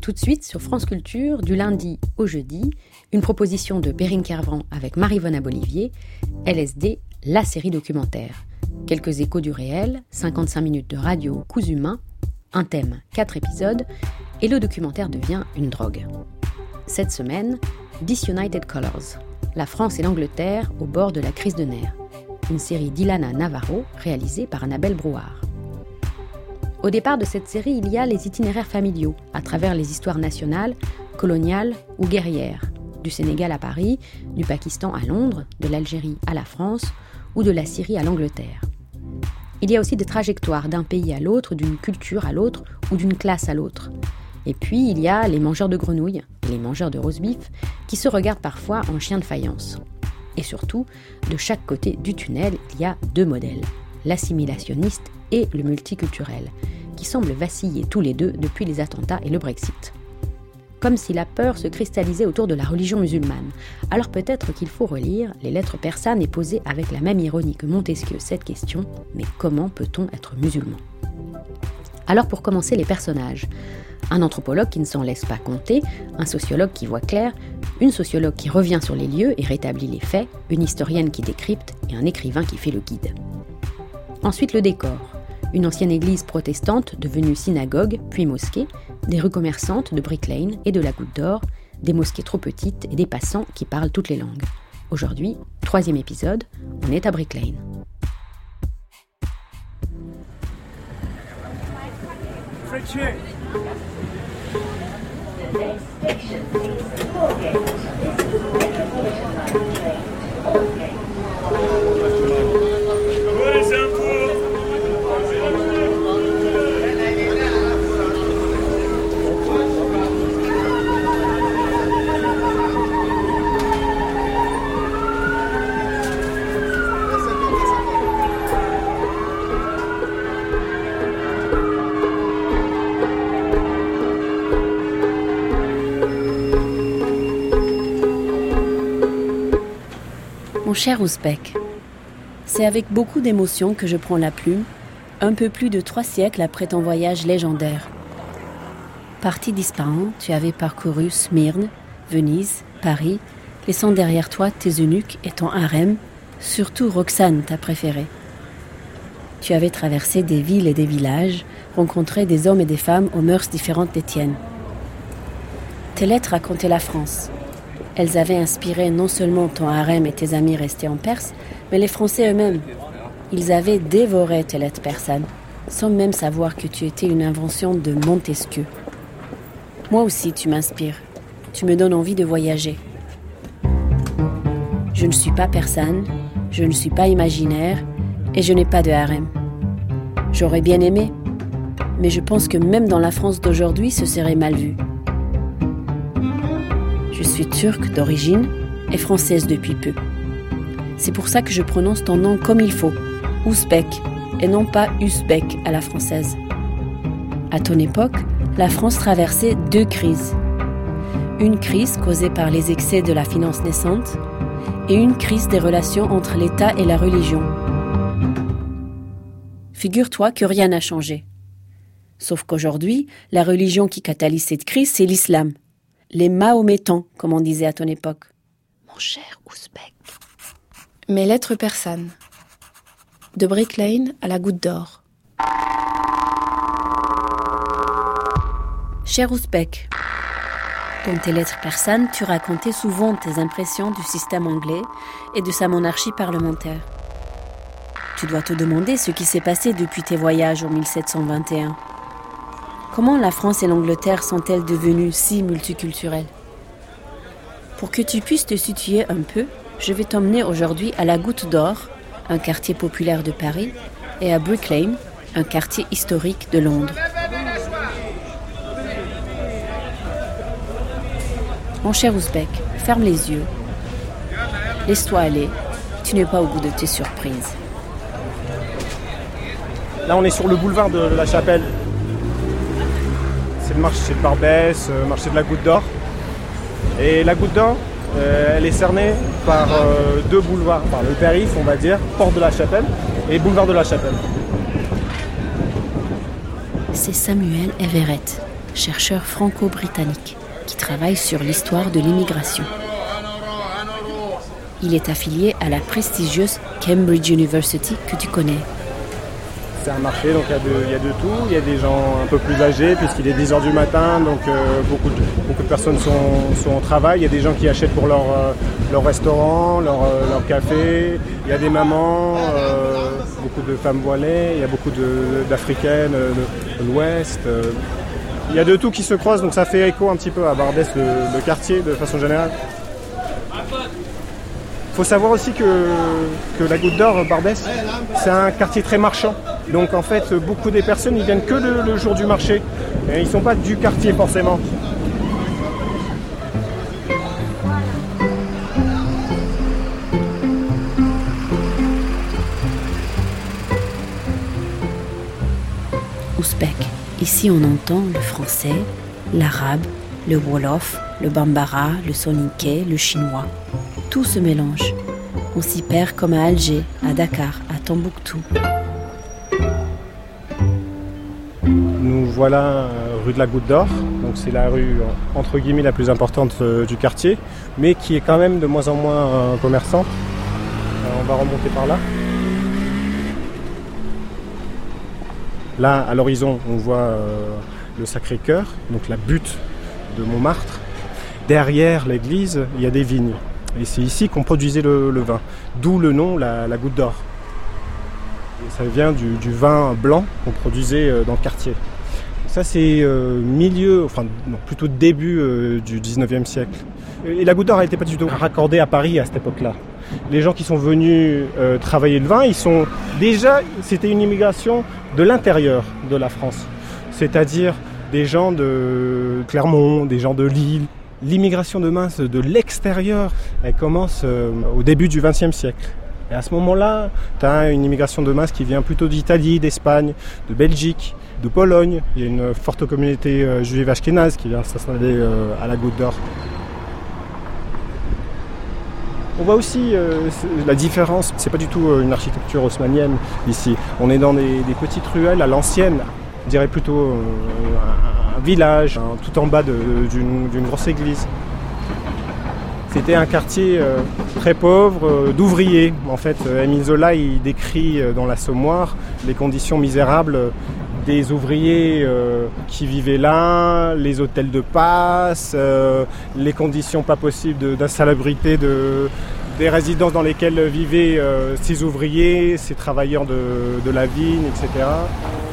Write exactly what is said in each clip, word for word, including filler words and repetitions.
Tout de suite, sur France Culture, du lundi au jeudi, une proposition de Perrine Kervran avec Marie-Vonne Abolivier, L S D, la série documentaire. Quelques échos du réel, cinquante-cinq minutes de radio cousu main, un thème, quatre épisodes, et le documentaire devient une drogue. Cette semaine, Disunited Colors, la France et l'Angleterre au bord de la crise de nerfs, une série d'Ilana Navarro réalisée par Annabelle Brouard. Au départ de cette série, il y a les itinéraires familiaux, à travers les histoires nationales, coloniales ou guerrières, du Sénégal à Paris, du Pakistan à Londres, de l'Algérie à la France ou de la Syrie à l'Angleterre. Il y a aussi des trajectoires d'un pays à l'autre, d'une culture à l'autre ou d'une classe à l'autre. Et puis, il y a les mangeurs de grenouilles et les mangeurs de roast-beef qui se regardent parfois en chien de faïence. Et surtout, de chaque côté du tunnel, il y a deux modèles, l'assimilationniste et le multiculturel, qui semblent vaciller tous les deux depuis les attentats et le Brexit. Comme si la peur se cristallisait autour de la religion musulmane. Alors peut-être qu'il faut relire les lettres persanes et poser avec la même ironie que Montesquieu cette question, mais comment peut-on être musulman ? Alors pour commencer, les personnages. Un anthropologue qui ne s'en laisse pas compter, un sociologue qui voit clair, une sociologue qui revient sur les lieux et rétablit les faits, une historienne qui décrypte et un écrivain qui fait le guide. Ensuite le décor. Une ancienne église protestante devenue synagogue, puis mosquée, des rues commerçantes de Brick Lane et de la Goutte d'Or, des mosquées trop petites et des passants qui parlent toutes les langues. Aujourd'hui, troisième épisode, on est à Brick Lane. Mon cher Ouzbek, c'est avec beaucoup d'émotion que je prends la plume, un peu plus de trois siècles après ton voyage légendaire. Parti d'Ispahan, tu avais parcouru Smyrne, Venise, Paris, laissant derrière toi tes eunuques et ton harem, surtout Roxane, ta préférée. Tu avais traversé des villes et des villages, rencontré des hommes et des femmes aux mœurs différentes des tiennes. Tes lettres racontaient la France. Elles avaient inspiré non seulement ton harem et tes amis restés en Perse, mais les Français eux-mêmes. Ils avaient dévoré tes lettres persanes, sans même savoir que tu étais une invention de Montesquieu. Moi aussi, tu m'inspires. Tu me donnes envie de voyager. Je ne suis pas persane, je ne suis pas imaginaire, et je n'ai pas de harem. J'aurais bien aimé, mais je pense que même dans la France d'aujourd'hui, ce serait mal vu. Je suis turque d'origine et française depuis peu. C'est pour ça que je prononce ton nom comme il faut, Ouzbek, et non pas Uzbek à la française. À ton époque, la France traversait deux crises. Une crise causée par les excès de la finance naissante et une crise des relations entre l'État et la religion. Figure-toi que rien n'a changé. Sauf qu'aujourd'hui, la religion qui catalyse cette crise, c'est l'islam. Les Mahométans, comme on disait à ton époque. Mon cher Ouzbek. Mes lettres persanes. De Brick Lane à la Goutte d'Or. Cher Ouzbek, dans tes lettres persanes, tu racontais souvent tes impressions du système anglais et de sa monarchie parlementaire. Tu dois te demander ce qui s'est passé depuis tes voyages en mille sept cent vingt et un. Comment la France et l'Angleterre sont-elles devenues si multiculturelles ? Pour que tu puisses te situer un peu, je vais t'emmener aujourd'hui à la Goutte d'Or, un quartier populaire de Paris, et à Brick Lane, un quartier historique de Londres. Mon cher Ouzbek, ferme les yeux. Laisse-toi aller, tu n'es pas au bout de tes surprises. Là, on est sur le boulevard de la Chapelle. C'est le marché de Barbès, le marché de la Goutte d'Or. Et la Goutte d'Or, euh, elle est cernée par euh, deux boulevards, par le périph', on va dire, Porte de la Chapelle et boulevard de la Chapelle. C'est Samuel Everett, chercheur franco-britannique qui travaille sur l'histoire de l'immigration. Il est affilié à la prestigieuse Cambridge University que tu connais. C'est un marché, donc il y, a de, il y a de tout. Il y a des gens un peu plus âgés, puisqu'il est dix heures du matin, donc euh, beaucoup, de, beaucoup de personnes sont, sont au travail. Il y a des gens qui achètent pour leur, euh, leur restaurant, leur, euh, leur café. Il y a des mamans, euh, beaucoup de femmes voilées. Il y a beaucoup de, d'Africaines euh, de, de l'Ouest. Euh. Il y a de tout qui se croise, donc ça fait écho un petit peu à Barbès, le, le quartier, de façon générale. Il faut savoir aussi que, que la Goutte d'Or, Barbès, c'est un quartier très marchand. Donc en fait, beaucoup des personnes, ils viennent que le, le jour du marché. Et ils ne sont pas du quartier forcément. Ouzbek. Ici, on entend le français, l'arabe, le wolof, le bambara, le soninké, le chinois. Tout se mélange. On s'y perd comme à Alger, à Dakar, à Tombouctou. Nous voilà rue de la Goutte d'Or. Donc c'est la rue entre guillemets la plus importante euh, du quartier, mais qui est quand même de moins en moins euh, commerçante. Euh, on va remonter par là. Là, à l'horizon, on voit euh, le Sacré-Cœur, donc la butte de Montmartre. Derrière l'église, il y a des vignes. Et c'est ici qu'on produisait le, le vin. D'où le nom, la, la Goutte d'Or. Et ça vient du, du vin blanc qu'on produisait euh, dans le quartier. Ça, c'est euh, milieu, enfin non, plutôt début euh, du dix-neuvième siècle. Et la Goutte d'Or n'était pas du tout raccordée à Paris à cette époque-là. Les gens qui sont venus euh, travailler le vin, ils sont déjà, c'était une immigration de l'intérieur de la France. C'est-à-dire des gens de Clermont, des gens de Lille. L'immigration de main de l'extérieur, elle commence euh, au début du vingtième siècle. Et à ce moment-là, tu as une immigration de masse qui vient plutôt d'Italie, d'Espagne, de Belgique, de Pologne. Il y a une forte communauté euh, juive ashkénaze qui vient s'installer euh, à la Goutte d'Or. On voit aussi euh, la différence, c'est pas du tout euh, une architecture haussmannienne ici. On est dans des, des petites ruelles à l'ancienne, on dirait plutôt euh, un, un village, hein, tout en bas de, d'une, d'une grosse église. C'était un quartier euh, très pauvre, euh, d'ouvriers. En fait, euh, Émile Zola, il décrit euh, dans l'Assommoir les conditions misérables euh, des ouvriers euh, qui vivaient là, les hôtels de passe, euh, les conditions pas possibles de, d'insalubrité de, des résidences dans lesquelles vivaient euh, ces ouvriers, ces travailleurs de, de la vigne, et cetera.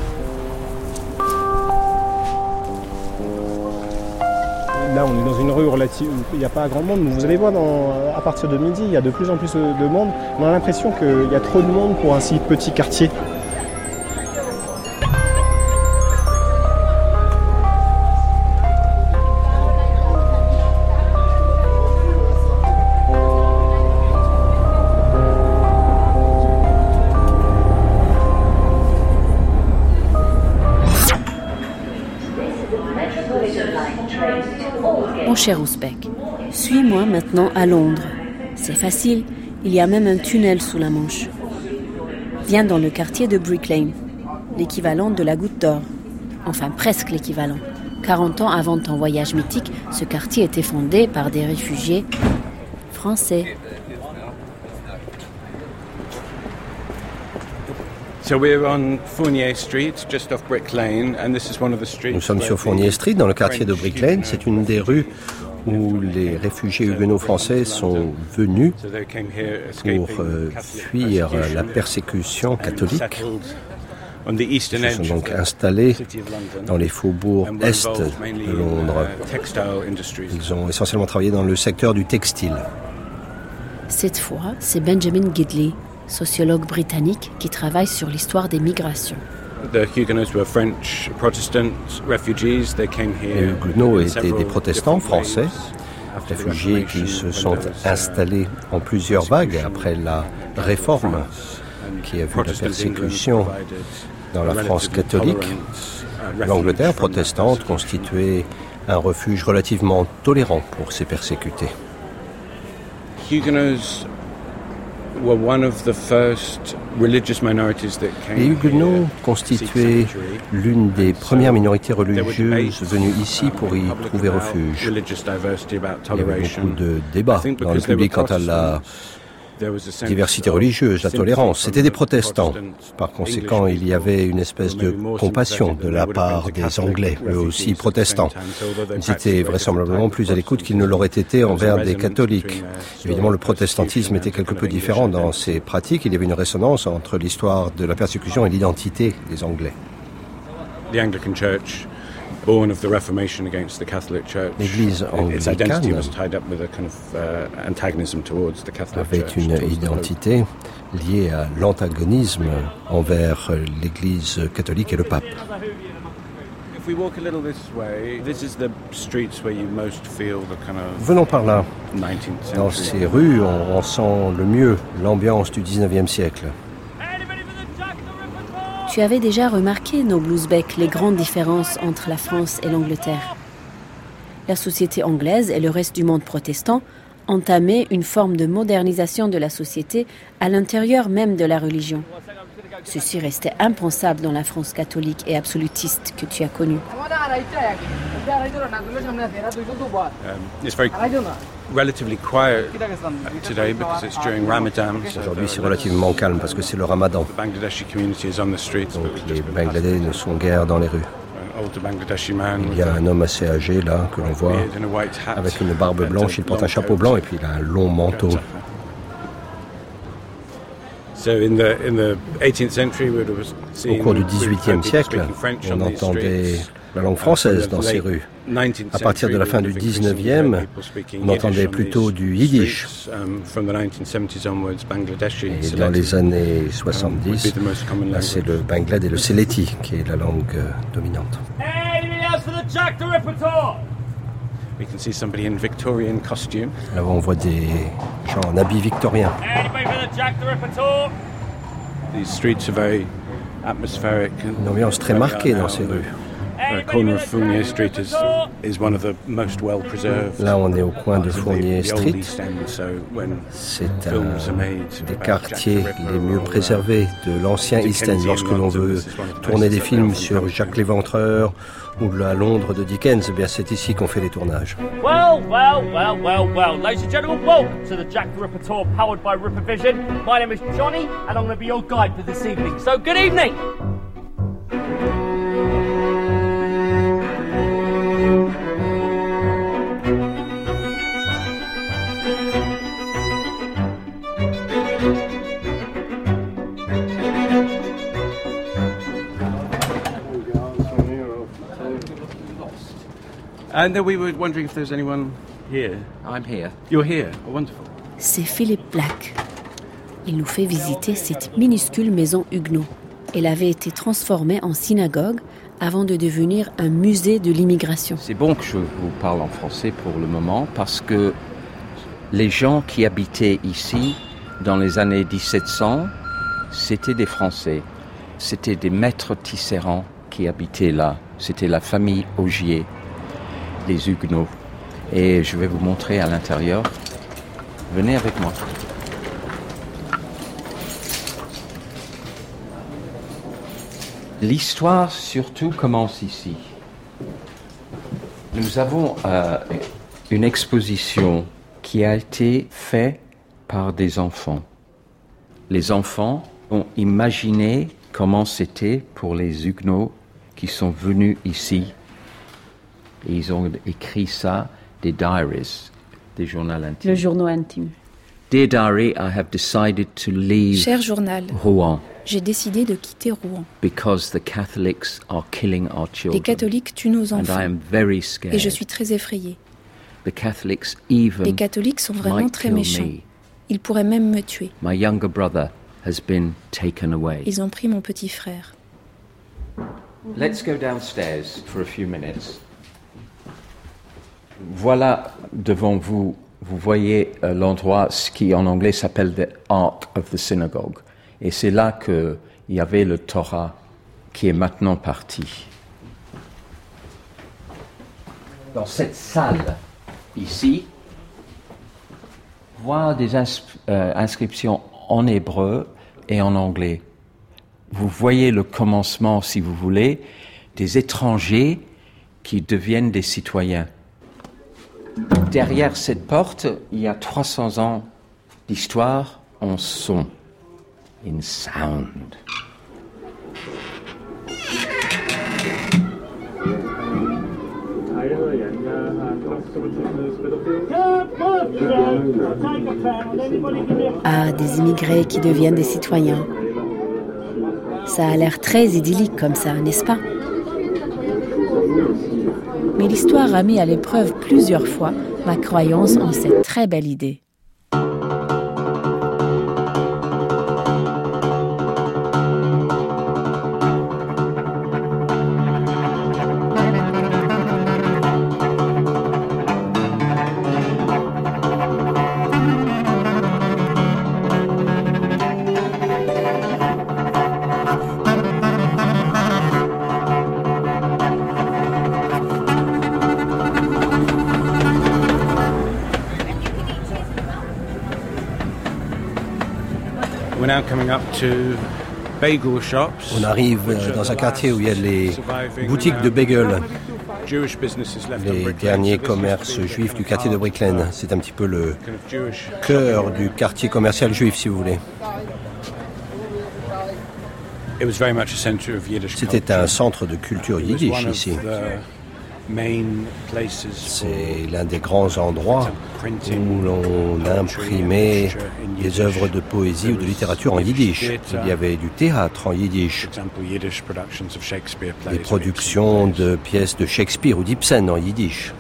Là, on est dans une rue relative où il n'y a pas grand monde. Vous allez voir, dans, à partir de midi, il y a de plus en plus de monde. On a l'impression qu'il y a trop de monde pour un si petit quartier. Mon cher Ouzbek, suis-moi maintenant à Londres. C'est facile, il y a même un tunnel sous la Manche. Viens dans le quartier de Brick Lane, l'équivalent de la Goutte d'Or. Enfin, presque l'équivalent. quarante ans avant ton voyage mythique, ce quartier était fondé par des réfugiés français. Nous sommes sur Fournier Street, dans le quartier de Brick Lane. C'est une des rues où les réfugiés huguenots français sont venus pour euh, fuir la persécution catholique. Ils se sont donc installés dans les faubourgs est de Londres. Ils ont essentiellement travaillé dans le secteur du textile. Cette fois, c'est Benjamin Gidley, sociologue britannique qui travaille sur l'histoire des migrations. Les Huguenots étaient des protestants français, réfugiés qui se sont installés en plusieurs vagues après la Réforme, qui a vu la persécution dans la France catholique. L'Angleterre protestante constituait un refuge relativement tolérant pour ces persécutés. Les Huguenots constituaient l'une des premières minorités religieuses venues ici pour y trouver refuge. Il y avait beaucoup de débats dans le public quant à la diversité religieuse, la tolérance. C'étaient des protestants. Par conséquent, il y avait une espèce de compassion de la part des Anglais, eux aussi protestants. Ils étaient vraisemblablement plus à l'écoute qu'ils ne l'auraient été envers des catholiques. Évidemment, le protestantisme était quelque peu différent dans ses pratiques. Il y avait une résonance entre l'histoire de la persécution et l'identité des Anglais. L'Église anglicane avait une identité liée à l'antagonisme envers l'Église catholique et le pape. Venons par là. Dans ces rues, on, on sent le mieux l'ambiance du dix-neuvième siècle. Tu avais déjà remarqué, noble Ouzbek, les grandes différences entre la France et l'Angleterre. La société anglaise et le reste du monde protestant entamaient une forme de modernisation de la société à l'intérieur même de la religion. Ceci restait impensable dans la France catholique et absolutiste que tu as connue. Aujourd'hui, c'est relativement calme parce que c'est le Ramadan. Donc les Bangladais ne sont guère dans les rues. Il y a un homme assez âgé là que l'on voit avec une barbe blanche, il porte un chapeau blanc et puis il a un long manteau. Au cours du dix-huitième siècle, on entendait la langue française dans ces rues. À partir de la fin du dix-neuvième, on entendait plutôt du yiddish. Et dans les années soixante-dix, là, c'est le bangladais, le séleti qui est la langue euh, dominante. Là on voit des gens en habits victoriens. Une ambiance très marquée dans ces rues. Là, on est au coin de Fournier Street. C'est un des quartiers les mieux préservés de l'ancien East End. Lorsque l'on veut tourner des films sur Jacques l'Éventreur ou la Londres de Dickens, eh bien c'est ici qu'on fait les tournages. Well, well, well, well, well. Ladies and gentlemen, welcome to the Jack the Ripper Tour powered by Ripper Vision. My name is Johnny and I'm going to be your guide for this evening. So, good evening! And then we were wondering if there's anyone here. I'm here. You're here. Oh, wonderful. C'est Philippe Black. Il nous fait visiter cette minuscule maison huguenot. Elle avait été transformée en synagogue avant de devenir un musée de l'immigration. C'est bon que je vous parle en français pour le moment parce que les gens qui habitaient ici dans les années dix-sept cents, c'était des Français. C'était des maîtres tisserands qui habitaient là. C'était la famille Augier, les Huguenots. Et je vais vous montrer à l'intérieur. Venez avec moi. L'histoire surtout commence ici. Nous avons euh, une exposition qui a été faite par des enfants. Les enfants ont imaginé comment c'était pour les Huguenots qui sont venus ici. Et ils ont écrit ça, des diaries, des journaux intimes. Le journal intime. Dear diary, I have decided to leave Cher journal, Rouen j'ai décidé de quitter Rouen. because the Catholics are killing our Les children. catholiques tuent nos And I enfants. am very scared. Et je suis très effrayée. The Catholics even Les catholiques sont vraiment might très kill méchants. me. Ils pourraient même me tuer. My younger brother has been taken away. Ils ont pris mon petit frère. Let's go downstairs for a few minutes. Voilà devant vous, vous voyez euh, l'endroit, ce qui en anglais s'appelle the Ark of the Synagogue. Et c'est là qu'il y avait le Torah qui est maintenant parti. Dans cette salle, ici, voir des ins- euh, inscriptions en hébreu et en anglais. Vous voyez le commencement, si vous voulez, des étrangers qui deviennent des citoyens. Derrière cette porte, il y a trois cents ans d'histoire en son, in sound. Ah, des immigrés qui deviennent des citoyens. Ça a l'air très idyllique comme ça, n'est-ce pas? Mais l'histoire a mis à l'épreuve plusieurs fois ma croyance en cette très belle idée. On arrive dans un quartier où il y a les boutiques de bagels, les derniers commerces juifs du quartier de Brick Lane. C'est un petit peu le cœur du quartier commercial juif, si vous voulez. C'était un centre de culture yiddish ici. C'est l'un des grands endroits où l'on imprimait des œuvres de poésie ou de littérature en yiddish. Il y avait du théâtre en yiddish, des productions de pièces de Shakespeare ou d'Ibsen en yiddish.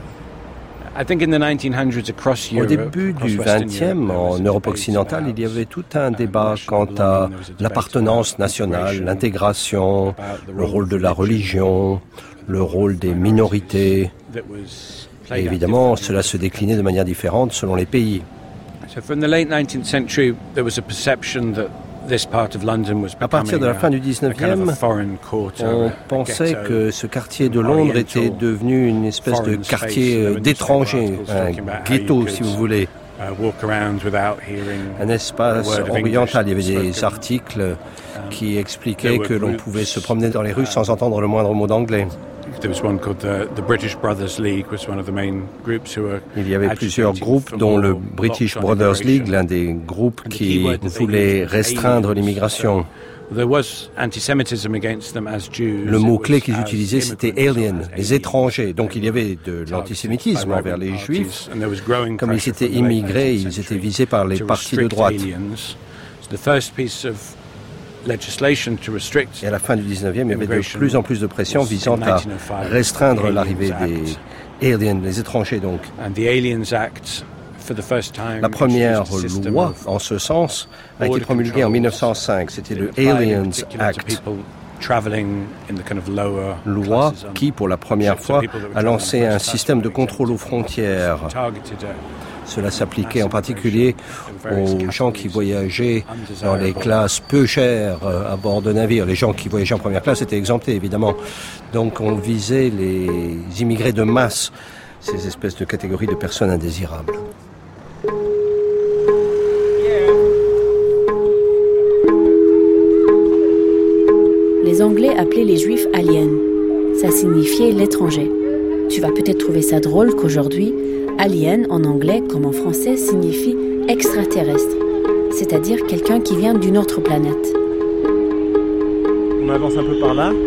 Au début du vingtième, en Europe occidentale, il y avait tout un débat quant à l'appartenance nationale, l'intégration, le rôle de la religion, le rôle des minorités. Et évidemment, cela se déclinait de manière différente selon les pays. À partir de la fin du dix-neuvième, on pensait que ce quartier de Londres était devenu une espèce de quartier d'étrangers, un ghetto si vous voulez, un espace oriental. Il y avait des articles qui expliquaient que l'on pouvait se promener dans les rues sans entendre le moindre mot d'anglais. Il y avait plusieurs groupes, dont le British Brothers League, l'un des groupes qui voulait restreindre l'immigration. Le mot-clé qu'ils utilisaient, c'était « alien », les étrangers. Donc il y avait de l'antisémitisme envers les Juifs. Comme ils étaient immigrés, ils étaient visés par les partis de droite. Et à la fin du dix-neuvième, il y avait de plus en plus de pression visant à restreindre l'arrivée des aliens, les étrangers donc. La première loi en ce sens a été promulguée en mille neuf cent cinq, c'était le Aliens Act. Loi qui, pour la première fois, a lancé un système de contrôle aux frontières. Cela s'appliquait en particulier aux gens qui voyageaient dans les classes peu chères à bord de navires. Les gens qui voyageaient en première classe étaient exemptés, évidemment. Donc on visait les immigrés de masse, ces espèces de catégories de personnes indésirables. Les Anglais appelaient les Juifs « aliens ». Ça signifiait « l'étranger ». Tu vas peut-être trouver ça drôle qu'aujourd'hui, alien en anglais comme en français signifie extraterrestre, c'est-à-dire quelqu'un qui vient d'une autre planète. On avance un peu par là.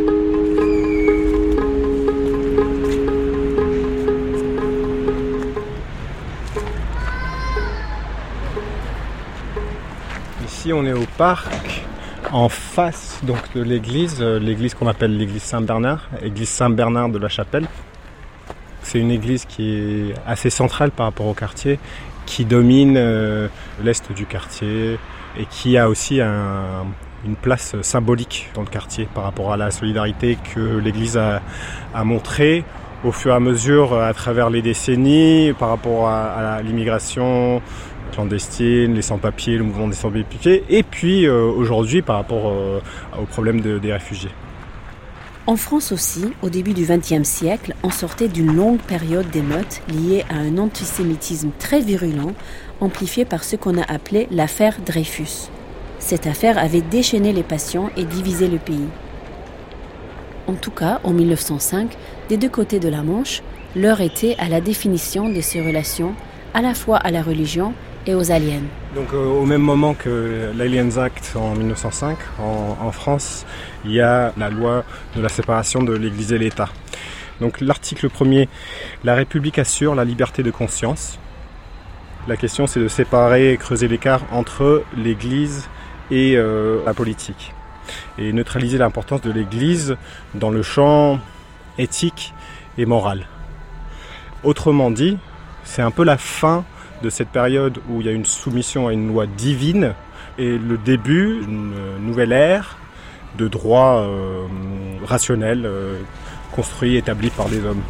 Ici on est au parc, en face donc de l'église, l'église qu'on appelle l'église Saint-Bernard, église Saint-Bernard de la Chapelle. C'est une église qui est assez centrale par rapport au quartier, qui domine euh, l'est du quartier et qui a aussi un, une place symbolique dans le quartier par rapport à la solidarité que l'église a, a montrée au fur et à mesure à travers les décennies par rapport à, à l'immigration clandestine, les sans-papiers, le mouvement des sans-papiers et puis euh, aujourd'hui par rapport euh, au problème de, des réfugiés. En France aussi, au début du vingtième siècle, on sortait d'une longue période d'émeutes liée à un antisémitisme très virulent, amplifié par ce qu'on a appelé l'affaire Dreyfus. Cette affaire avait déchaîné les passions et divisé le pays. En tout cas, en mille neuf cent cinq, des deux côtés de la Manche, l'heure était à la définition de ces relations, à la fois à la religion et aux aliens. Donc euh, au même moment que l'Aliens Act en mille neuf cent cinq, en, en France, il y a la loi de la séparation de l'Église et l'État. Donc l'article premier, la République assure la liberté de conscience. La question c'est de séparer et creuser l'écart entre l'Église et euh, la politique. Et neutraliser l'importance de l'Église dans le champ éthique et moral. Autrement dit, c'est un peu la fin de cette période où il y a une soumission à une loi divine et le début d'une nouvelle ère de droit euh, rationnel, euh, construit, établi par des hommes.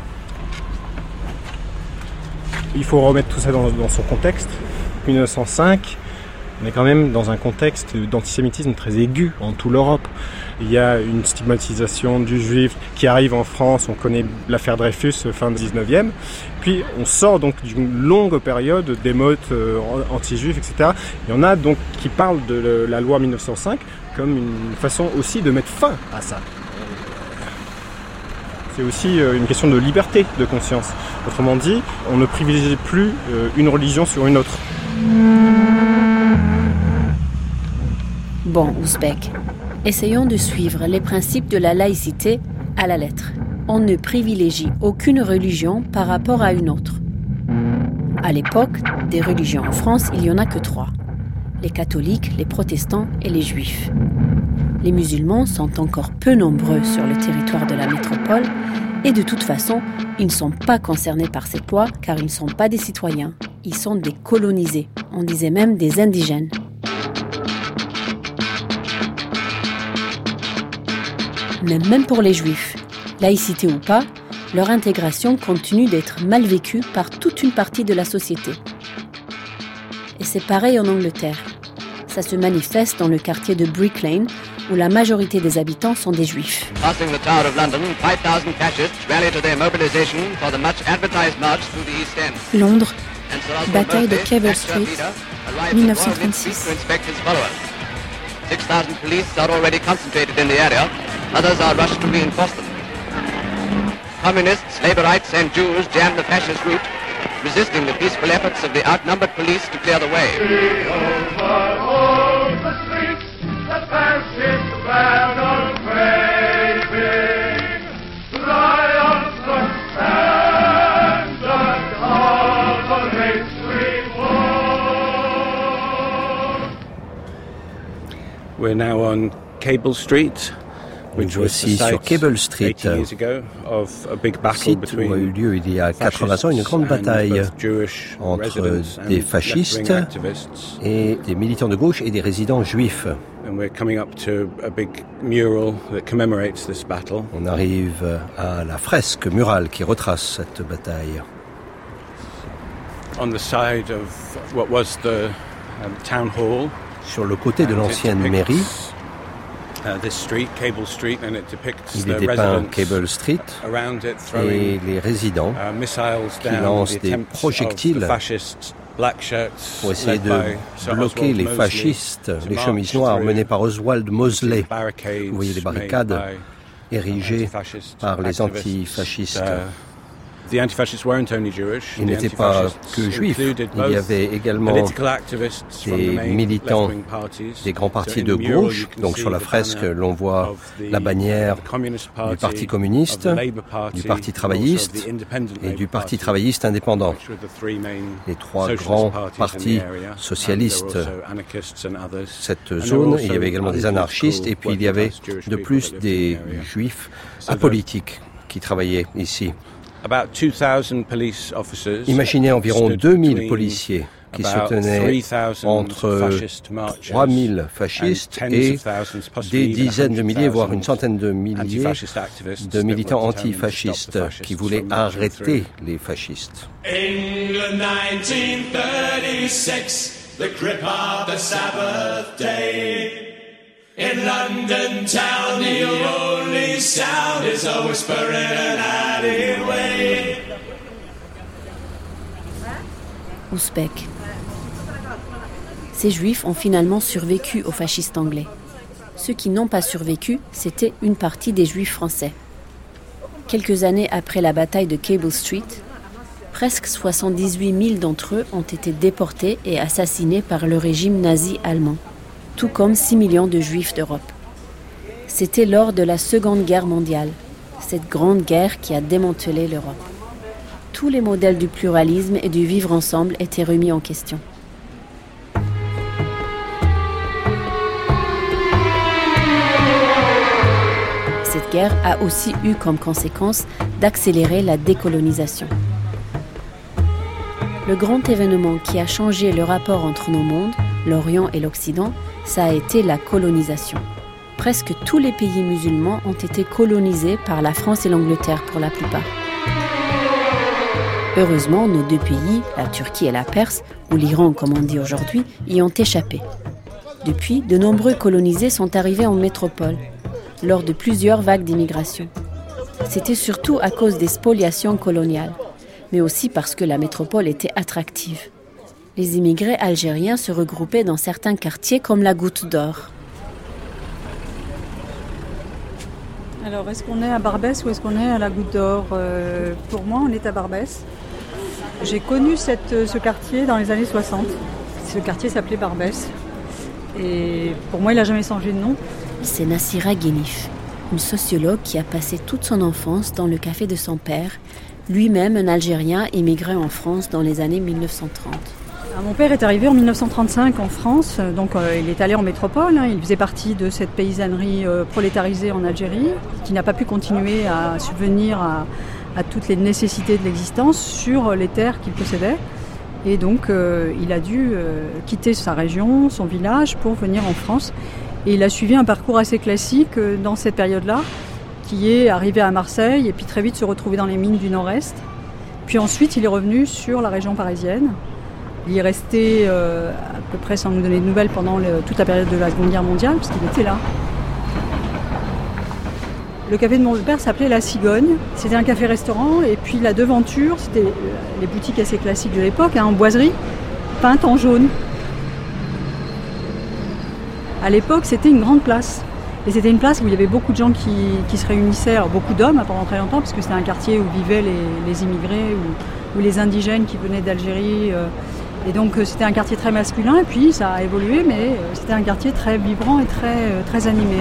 Il faut remettre tout ça dans, dans son contexte. mille neuf cent cinq, on est quand même dans un contexte d'antisémitisme très aigu en toute l'Europe. Il y a une stigmatisation du juif qui arrive en France, on connaît l'affaire Dreyfus fin du dix-neuvième. Puis on sort donc d'une longue période d'émeutes anti-juifs, et cetera. Il y en a donc qui parlent de la loi mille neuf cent cinq comme une façon aussi de mettre fin à ça. C'est aussi une question de liberté de conscience. Autrement dit, on ne privilégie plus une religion sur une autre. Bon, Ouzbek, essayons de suivre les principes de la laïcité à la lettre. On ne privilégie aucune religion par rapport à une autre. À l'époque, des religions en France, il n'y en a que trois. Les catholiques, les protestants et les juifs. Les musulmans sont encore peu nombreux sur le territoire de la métropole et de toute façon, ils ne sont pas concernés par cette loi car ils ne sont pas des citoyens. Ils sont des colonisés, on disait même des indigènes. Mais même pour les juifs, laïcité ou pas, leur intégration continue d'être mal vécue par toute une partie de la société. Et c'est pareil en Angleterre. Ça se manifeste dans le quartier de Brick Lane, où la majorité des habitants sont des juifs. Passing the Tower of London, five thousand fascists rally to their mobilization for the much advertised march through the East End. Londres, bataille de Cable Street, mille neuf cent trente-six. six thousand police are already concentrated in the area. Others are rushed to reinforce them. Communists, Labourites and Jews jammed the fascist route, resisting the peaceful efforts of the outnumbered police to clear the way. We're now on Cable Street. Nous voici sur Cable Street, site où a eu lieu il y a quatre-vingts ans une grande bataille entre des fascistes et des militants de gauche et des résidents juifs. On arrive à la fresque murale qui retrace cette bataille. Sur le côté de l'ancienne mairie, il est dépeint Cable Street et les résidents qui lancent des projectiles pour essayer de bloquer les fascistes, les chemises noires menées par Oswald Mosley. Vous voyez les barricades érigées par les antifascistes. Ils n'étaient pas que juifs, il y avait également des militants des grands partis de gauche. Donc sur la fresque, l'on voit la bannière du Parti communiste, du Parti travailliste et du Parti travailliste indépendant. Les trois grands partis socialistes. Cette zone, il y avait également des anarchistes et puis il y avait de plus des juifs apolitiques qui travaillaient ici. Imaginez environ deux mille policiers qui se tenaient entre trois mille fascistes et des dizaines de milliers, voire une centaine de milliers de militants antifascistes qui voulaient arrêter les fascistes. England nineteen thirty-six, the grip of the Sabbath day. In London town, the only sound is a whisper in an alleyway. Ouzbek. Ces Juifs ont finalement survécu aux fascistes anglais. Ceux qui n'ont pas survécu, c'était une partie des Juifs français. Quelques années après la bataille de Cable Street, presque soixante-dix-huit mille d'entre eux ont été déportés et assassinés par le régime nazi allemand, tout comme six millions de Juifs d'Europe. C'était lors de la Seconde Guerre mondiale, cette grande guerre qui a démantelé l'Europe. Tous les modèles du pluralisme et du vivre ensemble étaient remis en question. Cette guerre a aussi eu comme conséquence d'accélérer la décolonisation. Le grand événement qui a changé le rapport entre nos mondes, l'Orient et l'Occident, ça a été la colonisation. Presque tous les pays musulmans ont été colonisés par la France et l'Angleterre pour la plupart. Heureusement, nos deux pays, la Turquie et la Perse, ou l'Iran comme on dit aujourd'hui, y ont échappé. Depuis, de nombreux colonisés sont arrivés en métropole, lors de plusieurs vagues d'immigration. C'était surtout à cause des spoliations coloniales, mais aussi parce que la métropole était attractive. Les immigrés algériens se regroupaient dans certains quartiers comme la Goutte d'Or. Alors, est-ce qu'on est à Barbès ou est-ce qu'on est à la Goutte d'Or ? euh, Pour moi, on est à Barbès. J'ai connu cette, ce quartier dans les années soixante. Ce quartier s'appelait Barbès. Et pour moi, il n'a jamais changé de nom. C'est Nassira Guénif, une sociologue qui a passé toute son enfance dans le café de son père, lui-même un Algérien immigré en France dans les années mille neuf cent trente. Mon père est arrivé en mille neuf cent trente-cinq en France, donc euh, il est allé en métropole, hein, il faisait partie de cette paysannerie euh, prolétarisée en Algérie, qui n'a pas pu continuer à subvenir à, à toutes les nécessités de l'existence sur les terres qu'il possédait. Et donc euh, il a dû euh, quitter sa région, son village, pour venir en France. Et il a suivi un parcours assez classique euh, dans cette période-là, qui est arrivé à Marseille et puis très vite se retrouver dans les mines du Nord-Est. Puis ensuite il est revenu sur la région parisienne. Il est resté euh, à peu près sans nous donner de nouvelles pendant le, toute la période de la Seconde Guerre mondiale, parce qu'il était là. Le café de mon père s'appelait La Cigogne. C'était un café-restaurant, et puis la devanture, c'était les boutiques assez classiques de l'époque, hein, en boiserie, peinte en jaune. À l'époque, c'était une grande place. Et c'était une place où il y avait beaucoup de gens qui, qui se réunissaient, alors beaucoup d'hommes pendant très longtemps, parce que c'était un quartier où vivaient les, les immigrés ou, ou les indigènes qui venaient d'Algérie. Euh, Et donc c'était un quartier très masculin, et puis ça a évolué, mais c'était un quartier très vibrant et très, très animé.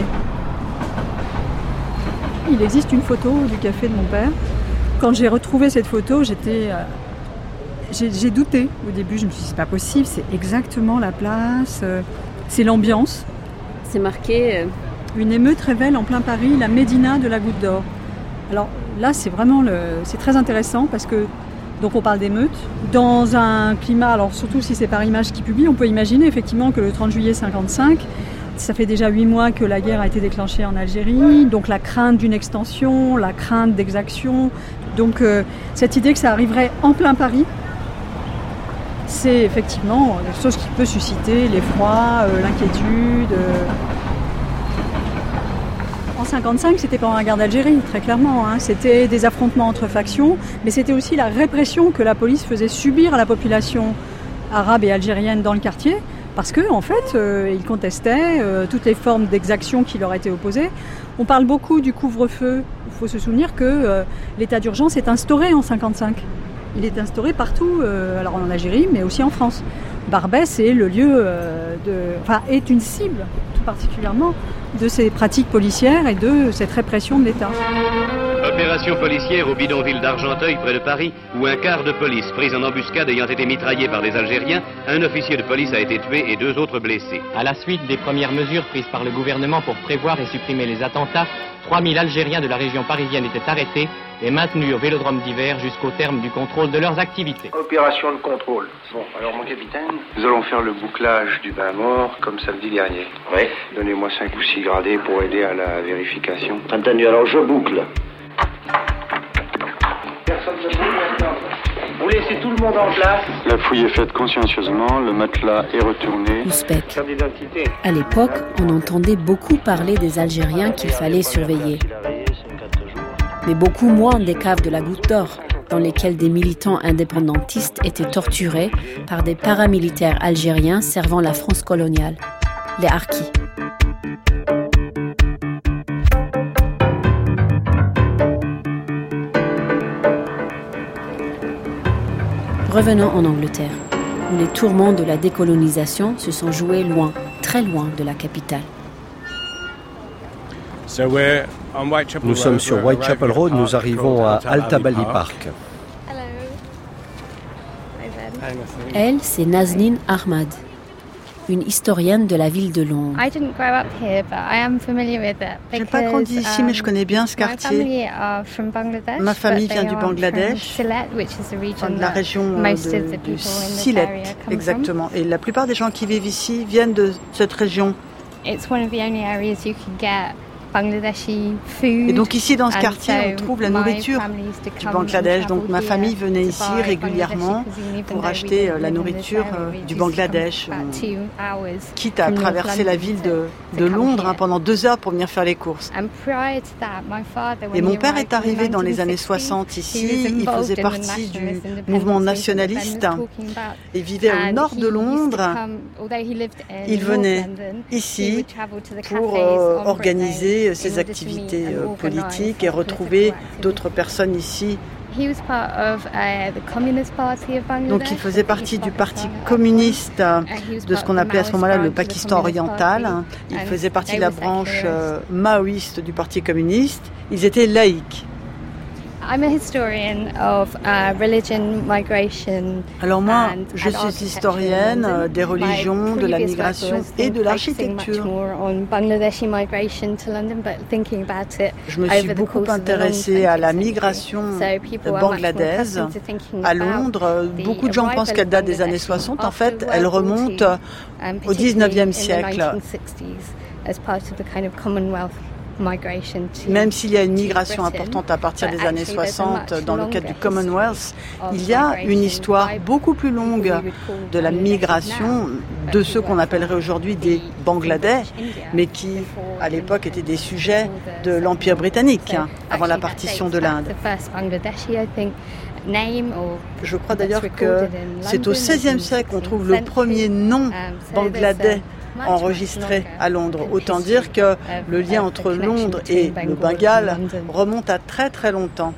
Il existe une photo du café de mon père. Quand j'ai retrouvé cette photo, j'étais, euh, j'ai, j'ai douté au début. Je me suis dit, c'est pas possible, c'est exactement la place, euh, c'est l'ambiance. C'est marqué... Euh... Une émeute révèle en plein Paris la Médina de la Goutte d'Or. Alors là, c'est vraiment le, c'est très intéressant parce que donc on parle d'émeute. Dans un climat, alors surtout si c'est par Image qui publie, on peut imaginer effectivement que le trente juillet cinquante-cinq, ça fait déjà huit mois que la guerre a été déclenchée en Algérie, donc la crainte d'une extension, la crainte d'exaction. Donc euh, cette idée que ça arriverait en plein Paris, c'est effectivement quelque chose qui peut susciter l'effroi, euh, l'inquiétude. Euh, En cinquante-cinq, c'était pendant la guerre d'Algérie, très clairement. Hein. C'était des affrontements entre factions, mais c'était aussi la répression que la police faisait subir à la population arabe et algérienne dans le quartier, parce qu'en en fait, euh, ils contestaient euh, toutes les formes d'exaction qui leur étaient opposées. On parle beaucoup du couvre-feu. Il faut se souvenir que euh, l'état d'urgence est instauré en cinquante-cinq. Il est instauré partout, euh, alors en Algérie, mais aussi en France. Barbès est le lieu euh, de, enfin, est une cible, tout particulièrement, de ces pratiques policières et de cette répression de l'État. Opération policière au bidonville d'Argenteuil près de Paris, où un quart de police pris en embuscade ayant été mitraillé par des Algériens, un officier de police a été tué et deux autres blessés. À la suite des premières mesures prises par le gouvernement pour prévoir et supprimer les attentats, trois mille Algériens de la région parisienne étaient arrêtés et maintenus au vélodrome d'hiver jusqu'au terme du contrôle de leurs activités. Opération de contrôle. Bon, alors mon capitaine, nous allons faire le bouclage du bain mort comme samedi dernier. Oui. Donnez-moi cinq ou six gradés pour aider à la vérification. Entendu, alors je boucle. Personne ne bouge maintenant. Vous laissez tout le monde en place. La fouille est faite consciencieusement, le matelas est retourné. Ouzbek. À l'époque, on entendait beaucoup parler des Algériens qu'il fallait surveiller. Mais beaucoup moins des caves de la Goutte d'Or, dans lesquels des militants indépendantistes étaient torturés par des paramilitaires algériens servant la France coloniale, les harkis. Revenons en Angleterre, où les tourments de la décolonisation se sont joués loin, très loin de la capitale. Nous sommes sur Whitechapel Road, nous arrivons à Altabali Park. Elle, c'est Nazneen Ahmad, une historienne de la ville de Londres. Je n'ai pas grandi ici, mais je connais bien ce quartier. Ma famille vient du Bangladesh, de la région de, du Sylhet, exactement. Et la plupart des gens qui vivent ici viennent de cette région. Et donc ici dans ce quartier on trouve la nourriture du Bangladesh. Donc ma famille venait ici régulièrement pour acheter la nourriture du Bangladesh, quitte à traverser la ville de, de Londres hein, pendant deux heures pour venir faire les courses. Et mon père est arrivé dans les années soixante ici, il faisait partie du mouvement nationaliste, il vivait au nord de Londres, il venait ici pour euh, organiser ses activités euh, politiques et retrouver d'autres personnes ici. Donc il faisait partie du parti communiste de ce qu'on appelait à ce moment-là le Pakistan oriental. Il faisait partie de la branche euh, maoïste du parti communiste. Ils étaient laïcs. Alors moi, je suis historienne des religions, de la migration et de l'architecture. Je me suis beaucoup intéressée à la migration bangladesh à Londres. Beaucoup de gens pensent qu'elle date des années soixante. En fait, elle remonte au dix-neuvième siècle. Même s'il y a une migration importante à partir des années soixante dans le cadre du Commonwealth, il y a une histoire beaucoup plus longue de la migration de ceux qu'on appellerait aujourd'hui des Bangladais, mais qui à l'époque étaient des sujets de l'Empire britannique avant la partition de l'Inde. Je crois d'ailleurs que c'est au seizième siècle qu'on trouve le premier nom bangladais enregistré à Londres. Autant dire que le lien entre Londres et le Bengale remonte à très très longtemps.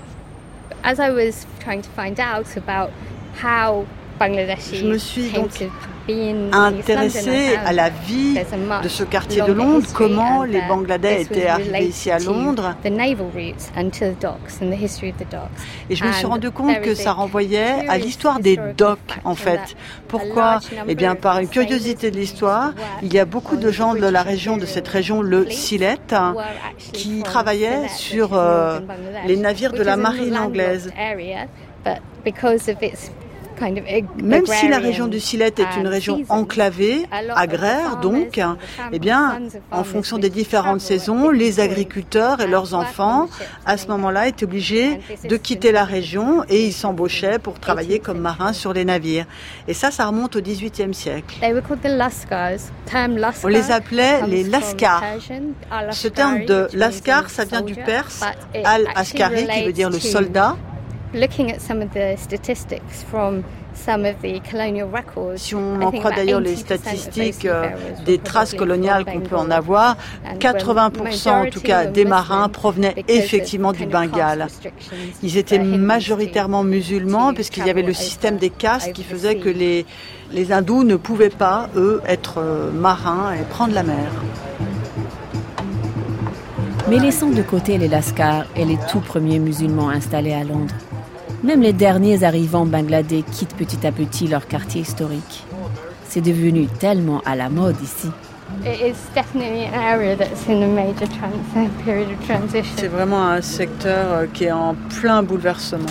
Je me suis donc intéressée à la vie de ce quartier de Londres, comment les Bangladais étaient arrivés ici à Londres. Et je me suis rendu compte que ça renvoyait à l'histoire des docks, en fait. Pourquoi ? Eh bien, par une curiosité de l'histoire, il y a beaucoup de gens de la région, de cette région, le Sylhet, qui travaillaient sur euh, les navires de la marine anglaise. Même si la région du Sylhet est une région enclavée, agraire donc, eh bien, en fonction des différentes saisons, les agriculteurs et leurs enfants, à ce moment-là, étaient obligés de quitter la région et ils s'embauchaient pour travailler comme marins sur les navires. Et ça, ça remonte au dix-huitième siècle. On les appelait les Lascars. Ce terme de Lascar, ça vient du perse al-Askari, qui veut dire le soldat. Si on en croit d'ailleurs les statistiques euh, des traces coloniales qu'on peut en avoir, quatre-vingts pour cent en tout cas des marins provenaient effectivement du Bengale. Ils étaient majoritairement musulmans puisqu'il y avait le système des castes qui faisait que les, les hindous ne pouvaient pas, eux, être euh, marins et prendre la mer. Mais laissons de côté les Lascars et les tout premiers musulmans installés à Londres. Même les derniers arrivants bangladais quittent petit à petit leur quartier historique. C'est devenu tellement à la mode ici. C'est vraiment un secteur qui est en plein bouleversement.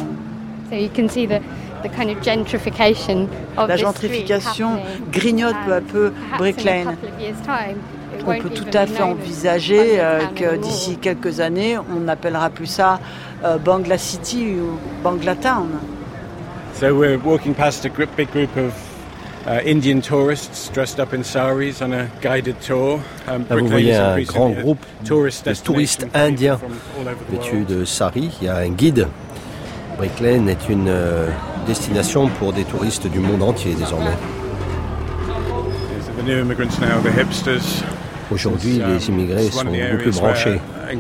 La gentrification grignote peu à peu Brick Lane. On peut tout à fait envisager euh, que d'ici quelques années, on n'appellera plus ça euh, Bangla City ou Bangla Town. So we're walking past a big group of uh, Indian tourists dressed up in saris on a guided tour. Um, Là, vous voyez un grand groupe de touristes indiens vêtus de saris. Il y a un guide. Brick Lane est une euh, destination pour des touristes du monde entier désormais. Aujourd'hui, les immigrés sont beaucoup plus branchés.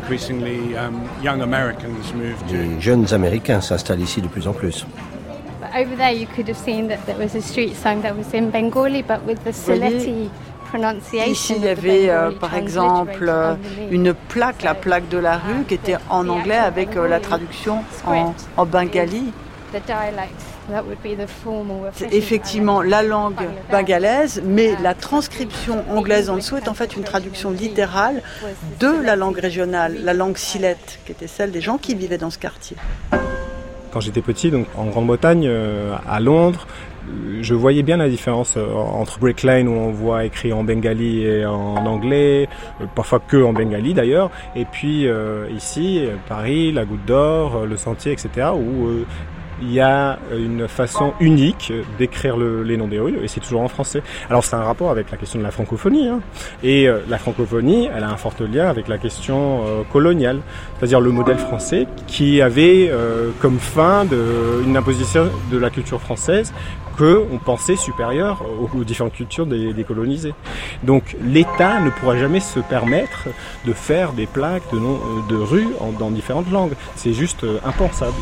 Les jeunes Américains s'installent ici de plus en plus. Over there, you could have seen that there was a street sign that was in Bengali, but with the Sylheti pronunciation. Ici, il y avait euh, par exemple euh, une plaque, la plaque de la rue, qui était en anglais avec euh, la traduction en, en bengali. C'est effectivement la langue bengalaise, mais la transcription anglaise en dessous est en fait une traduction littérale de la langue régionale, la langue Sylhète, qui était celle des gens qui vivaient dans ce quartier. Quand j'étais petit, donc en Grande-Bretagne, euh, à Londres, je voyais bien la différence euh, entre Brick Lane où on voit écrit en bengali et en anglais, euh, parfois que en bengali d'ailleurs, et puis euh, ici, Paris, la Goutte d'Or, le Sentier, et cetera, où euh, il y a une façon unique d'écrire le, les noms des rues, et c'est toujours en français. Alors c'est un rapport avec la question de la francophonie, hein. Et euh, la francophonie, elle a un fort lien avec la question euh, coloniale, c'est-à-dire le modèle français qui avait euh, comme fin de, une imposition de la culture française qu'on pensait supérieure aux, aux différentes cultures des, des colonisés. Donc l'État ne pourra jamais se permettre de faire des plaques de, noms, de rues en, dans différentes langues. C'est juste euh, impensable.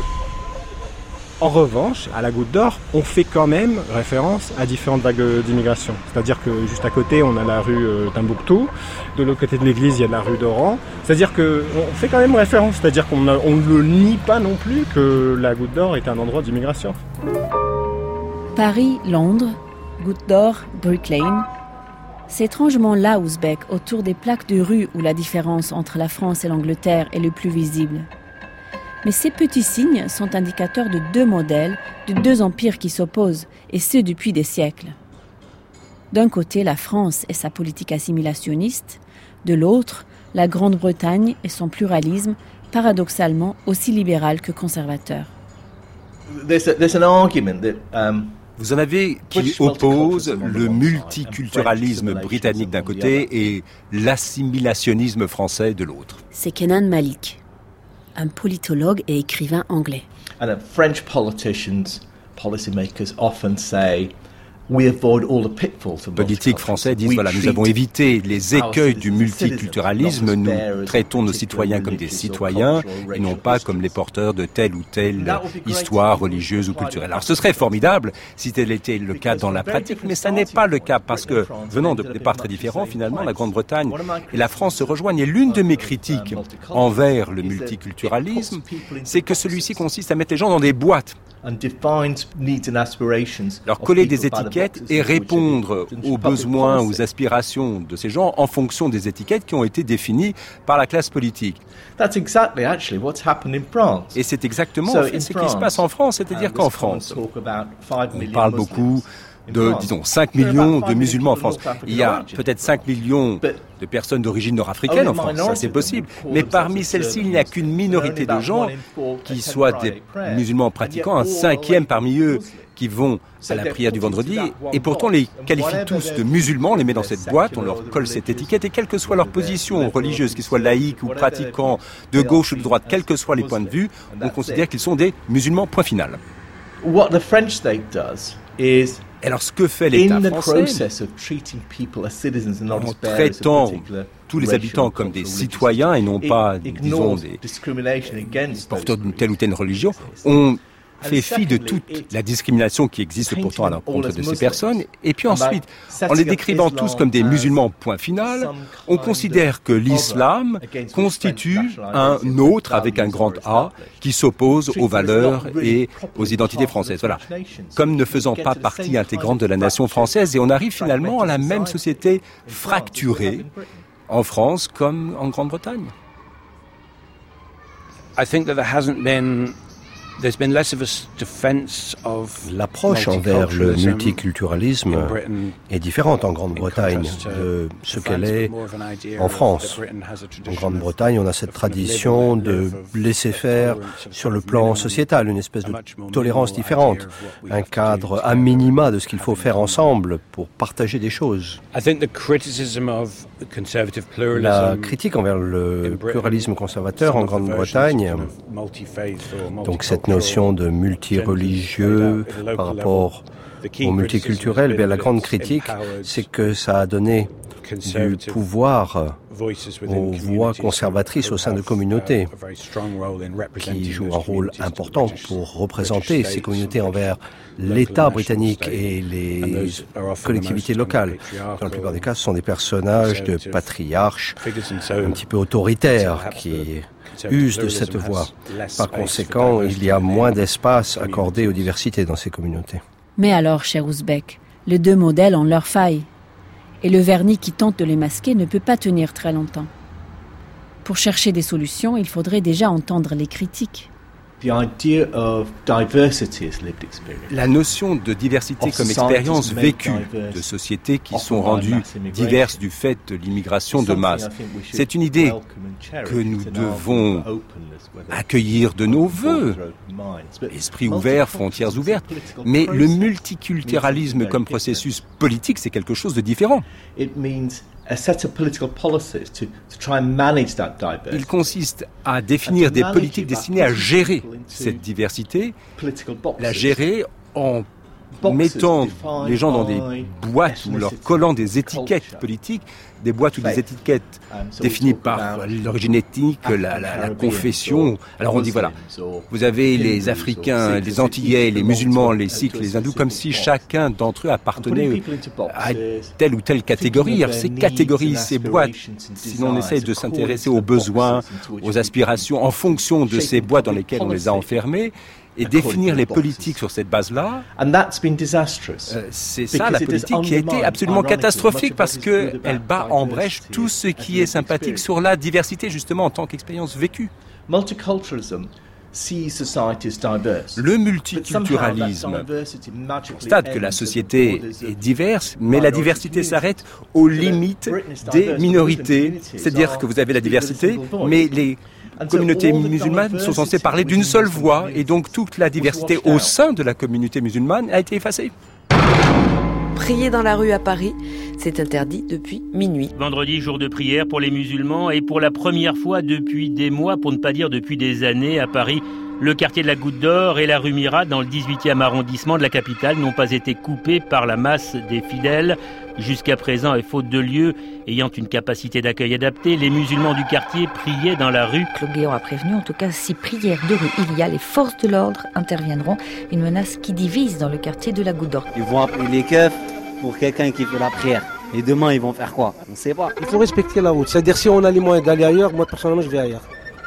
En revanche, à la Goutte d'Or, on fait quand même référence à différentes vagues d'immigration. C'est-à-dire que juste à côté, on a la rue Timbuktu. De l'autre côté de l'église, il y a la rue d'Oran. C'est-à-dire qu'on fait quand même référence. C'est-à-dire qu'on ne le nie pas non plus que la Goutte d'Or est un endroit d'immigration. Paris, Londres, Goutte d'Or, Brick Lane. C'est étrangement là, Ouzbek, autour des plaques de rue où la différence entre la France et l'Angleterre est le plus visible. Mais ces petits signes sont indicateurs de deux modèles, de deux empires qui s'opposent, et ce depuis des siècles. D'un côté, la France et sa politique assimilationniste, de l'autre, la Grande-Bretagne et son pluralisme, paradoxalement aussi libéral que conservateur. There's a, there's an argument that, um... Vous en avez qui opposent le multiculturalisme britannique d'un côté et l'assimilationnisme français de l'autre. C'est Kenan Malik, un politologue et écrivain anglais. And French politicians, policymakers often say we avoid all the pitfalls of politiques français disent voilà, nous avons évité les écueils du multiculturalisme, nous traitons nos citoyens comme des citoyens et non pas comme les porteurs de telle ou telle histoire religieuse ou culturelle. Alors ce serait formidable si tel était le cas dans la pratique, mais ça n'est pas le cas parce que, venant de départs très différents, finalement, la Grande-Bretagne et la France se rejoignent. Et l'une de mes critiques envers le multiculturalisme, c'est que celui-ci consiste à mettre les gens dans des boîtes. Leur coller des étiquettes et répondre aux besoins, aux aspirations de ces gens en fonction des étiquettes qui ont été définies par la classe politique. Et c'est exactement ce qui se passe en France, c'est-à-dire qu'en France, on parle beaucoup de, disons, cinq millions de musulmans en France. Il y a peut-être cinq millions de personnes d'origine nord-africaine en France, ça c'est possible. Mais parmi celles-ci, il n'y a qu'une minorité de gens qui soient des musulmans pratiquants, un cinquième parmi eux qui vont à la prière du vendredi, et pourtant on les qualifie tous de musulmans, on les met dans cette boîte, on leur colle cette étiquette, et quelle que soit leur position religieuse, qu'ils soient laïcs ou pratiquants, de gauche ou de droite, quels que soient les points de vue, on considère qu'ils sont des musulmans, point final. What the French state does is alors, ce que fait l'État français, en traitant tous les habitants comme des citoyens et non pas, disons, des porteurs d'une telle ou telle religion, on fait fi de toute la discrimination qui existe pourtant à l'encontre de ces personnes. Et puis ensuite, en les décrivant tous comme des musulmans, point final, on considère que l'islam constitue un autre, avec un grand A, qui s'oppose aux valeurs et aux identités françaises. Voilà. Comme ne faisant pas partie intégrante de la nation française, et on arrive finalement à la même société fracturée en France comme en Grande-Bretagne. I think that there hasn't been L'approche envers le multiculturalisme est différente en Grande-Bretagne de ce qu'elle est en France. En Grande-Bretagne, on a cette tradition de laisser faire sur le plan sociétal, une espèce de tolérance différente, un cadre à minima de ce qu'il faut faire ensemble pour partager des choses. La critique envers le pluralisme conservateur en Grande-Bretagne, donc cette notion de multireligieux par rapport au multiculturel, bien la grande critique, c'est que ça a donné du pouvoir aux voix conservatrices au sein de communautés qui jouent un rôle important pour représenter ces communautés envers l'État britannique et les collectivités locales. Dans la plupart des cas, ce sont des personnages de patriarches un petit peu autoritaires qui usent de cette voix. Par conséquent, il y a moins d'espace accordé aux diversités dans ces communautés. Mais alors, cher Ouzbek, les deux modèles ont leur faille. Et le vernis qui tente de les masquer ne peut pas tenir très longtemps. Pour chercher des solutions, il faudrait déjà entendre les critiques. La notion de diversité comme expérience vécue de sociétés qui sont rendues diverses du fait de l'immigration de masse, c'est une idée que nous devons accueillir de nos vœux. Esprit ouvert, frontières ouvertes. Mais le multiculturalisme comme processus politique, c'est quelque chose de différent. Il consiste à définir des politiques destinées à gérer cette diversité, la gérer en mettant les gens dans des boîtes ou leur collant des étiquettes politiques, des boîtes ou des étiquettes définies par l'origine ethnique, la, la, la confession. Alors on dit voilà, vous avez les Africains, les Antillais, les musulmans, les Sikhs, les hindous, comme si chacun d'entre eux appartenait à telle ou telle catégorie. Alors ces catégories, ces boîtes, sinon on essaye de s'intéresser aux besoins, aux aspirations, en fonction de ces boîtes dans lesquelles on les a enfermés, et définir les politiques sur cette base-là, euh, c'est ça la politique qui a été absolument catastrophique parce qu'elle bat en brèche tout ce qui est sympathique sur la diversité justement en tant qu'expérience vécue. Le multiculturalisme constate que la société est diverse, mais la diversité s'arrête aux limites des minorités. C'est-à-dire que vous avez la diversité, mais les communautés musulmanes sont censées parler d'une seule voix et donc toute la diversité au sein de la communauté musulmane a été effacée. Prier dans la rue à Paris, c'est interdit depuis minuit. Vendredi, jour de prière pour les musulmans et pour la première fois depuis des mois, pour ne pas dire depuis des années, à Paris, le quartier de la Goutte d'Or et la rue Mirat, dans le dix-huitième arrondissement de la capitale, n'ont pas été coupés par la masse des fidèles. Jusqu'à présent, et faute de lieu, ayant une capacité d'accueil adaptée, les musulmans du quartier priaient dans la rue. Claude Guéant a prévenu, en tout cas, si prière de rue il y a, les forces de l'ordre interviendront. Une menace qui divise dans le quartier de la Goutte d'Or. Ils vont appeler les keufs pour quelqu'un qui fait la prière. Et demain, ils vont faire quoi? On ne sait pas. Il faut respecter la route. C'est-à-dire, si on a les moyens d'aller ailleurs, moi, personnellement, je vais ailleurs.